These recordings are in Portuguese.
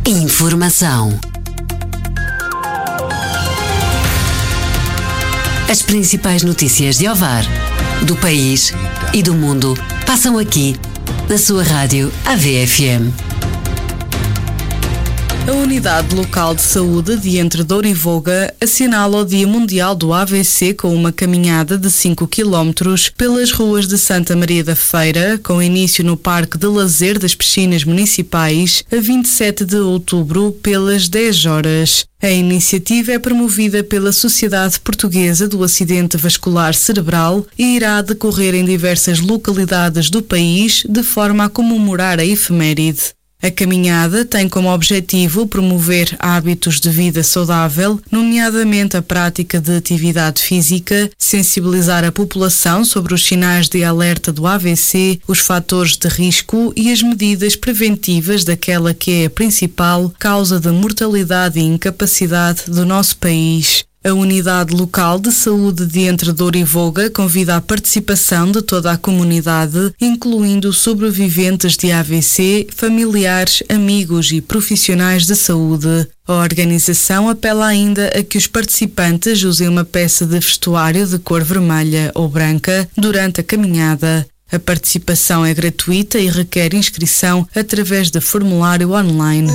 Informação. As principais notícias de Ovar, do país e do mundo passam aqui, na sua rádio AVFM. A Unidade Local de Saúde de Entre Douro e Voga assinala o Dia Mundial do AVC com uma caminhada de 5 km pelas ruas de Santa Maria da Feira, com início no Parque de Lazer das Piscinas Municipais, a 27 de outubro, pelas 10 horas. A iniciativa é promovida pela Sociedade Portuguesa do Acidente Vascular Cerebral e irá decorrer em diversas localidades do país, de forma a comemorar a efeméride. A caminhada tem como objetivo promover hábitos de vida saudável, nomeadamente a prática de atividade física, sensibilizar a população sobre os sinais de alerta do AVC, os fatores de risco e as medidas preventivas daquela que é a principal causa de mortalidade e incapacidade do nosso país. A Unidade Local de Saúde de Entre Douro e Voga convida a participação de toda a comunidade, incluindo sobreviventes de AVC, familiares, amigos e profissionais de saúde. A organização apela ainda a que os participantes usem uma peça de vestuário de cor vermelha ou branca durante a caminhada. A participação é gratuita e requer inscrição através de formulário online.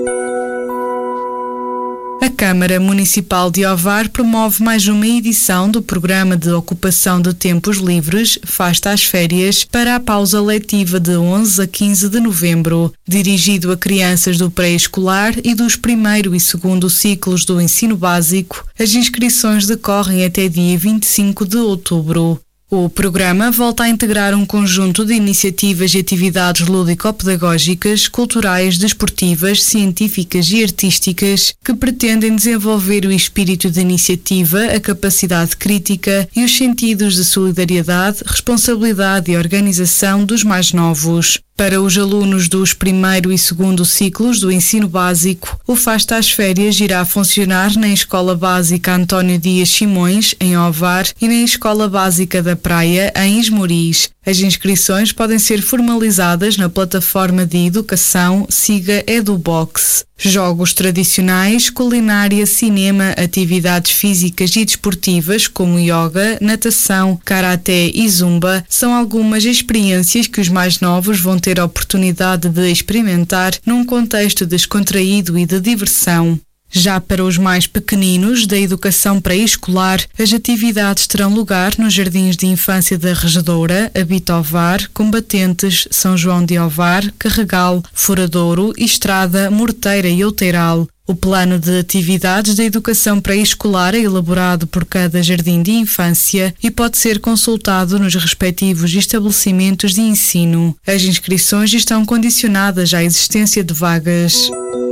A Câmara Municipal de Ovar promove mais uma edição do Programa de Ocupação de Tempos Livres Fasta às Férias para a pausa letiva de 11 a 15 de novembro, dirigido a crianças do pré-escolar e dos primeiro e segundo ciclos do ensino básico. As inscrições decorrem até dia 25 de outubro. O programa volta a integrar um conjunto de iniciativas e atividades lúdico-pedagógicas, culturais, desportivas, científicas e artísticas que pretendem desenvolver o espírito de iniciativa, a capacidade crítica e os sentidos de solidariedade, responsabilidade e organização dos mais novos. Para os alunos dos primeiro e segundo ciclos do ensino básico, o Fasta às Férias irá funcionar na Escola Básica António Dias Simões, em Ovar, e na Escola Básica da Praia, em Esmoriz. As inscrições podem ser formalizadas na plataforma de educação Siga EduBox. Jogos tradicionais, culinária, cinema, atividades físicas e desportivas como yoga, natação, karaté e zumba são algumas experiências que os mais novos vão ter a oportunidade de experimentar num contexto descontraído e de diversão. Já para os mais pequeninos, da educação pré-escolar, as atividades terão lugar nos jardins de infância da Regedoura, Habitovar, Combatentes, São João de Ovar, Carregal, Foradouro, Estrada, Morteira e Outeiral. O plano de atividades da educação pré-escolar é elaborado por cada jardim de infância e pode ser consultado nos respectivos estabelecimentos de ensino. As inscrições estão condicionadas à existência de vagas.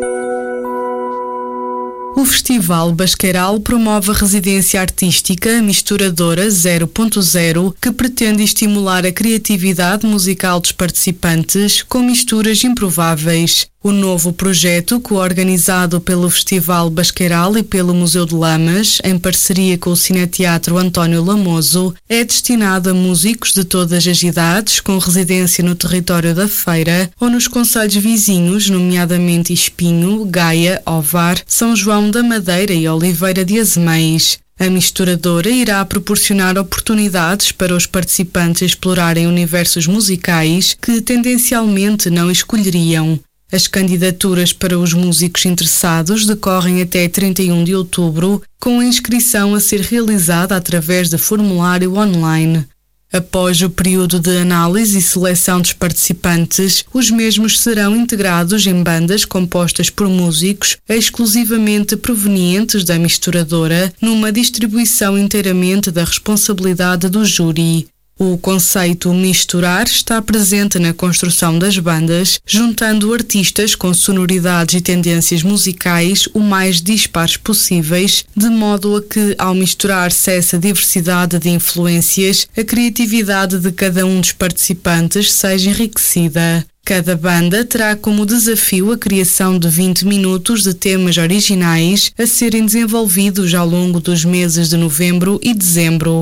O Festival Basqueiral promove a residência artística Misturadora 0.0, que pretende estimular a criatividade musical dos participantes com misturas improváveis. O novo projeto, coorganizado pelo Festival Basqueiral e pelo Museu de Lamas, em parceria com o Cineteatro António Lamoso, é destinado a músicos de todas as idades, com residência no território da Feira ou nos concelhos vizinhos, nomeadamente Espinho, Gaia, Ovar, São João da Madeira e Oliveira de Azeméis. A misturadora irá proporcionar oportunidades para os participantes explorarem universos musicais que tendencialmente não escolheriam. As candidaturas para os músicos interessados decorrem até 31 de outubro, com a inscrição a ser realizada através de formulário online. Após o período de análise e seleção dos participantes, os mesmos serão integrados em bandas compostas por músicos exclusivamente provenientes da misturadora, numa distribuição inteiramente da responsabilidade do júri. O conceito misturar está presente na construção das bandas, juntando artistas com sonoridades e tendências musicais o mais dispares possíveis, de modo a que, ao misturar-se essa diversidade de influências, a criatividade de cada um dos participantes seja enriquecida. Cada banda terá como desafio a criação de 20 minutos de temas originais a serem desenvolvidos ao longo dos meses de novembro e dezembro.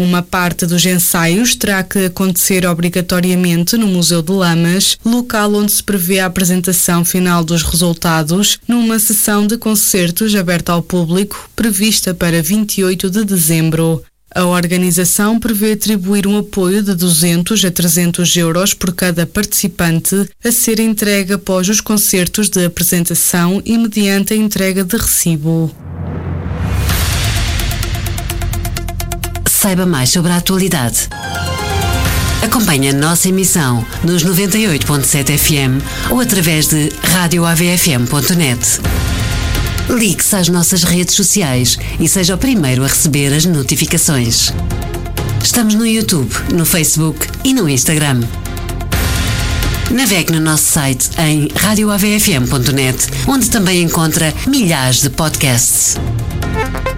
Uma parte dos ensaios terá que acontecer obrigatoriamente no Museu de Lamas, local onde se prevê a apresentação final dos resultados, numa sessão de concertos aberta ao público, prevista para 28 de dezembro. A organização prevê atribuir um apoio de 200 a 300 euros por cada participante, a ser entregue após os concertos de apresentação e mediante a entrega de recibo. Saiba mais sobre a atualidade. Acompanhe a nossa emissão nos 98.7 FM ou através de radioavfm.net. Ligue-se às nossas redes sociais e seja o primeiro a receber as notificações. Estamos no YouTube, no Facebook e no Instagram. Navegue no nosso site em radioavfm.net, onde também encontra milhares de podcasts.